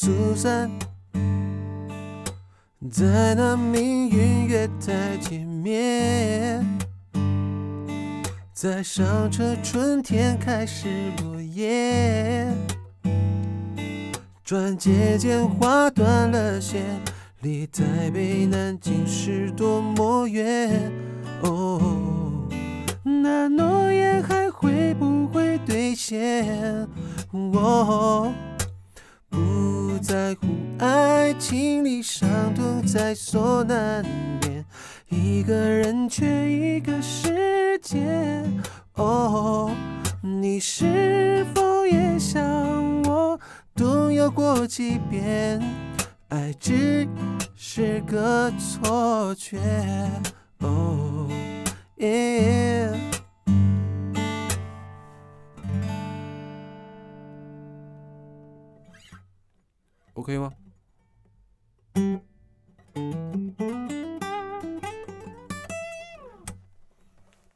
疏散，在那命运月台见面，在上车春天开始落叶，转接间划断了线，离台北南京是多么远。哦，那诺言还会不会兑现？哦，不在乎爱情里伤痛在所难免，一个人却一个世界。哦，你是否也像我动摇过几遍？爱只是个错觉。哦，耶。OK 吗？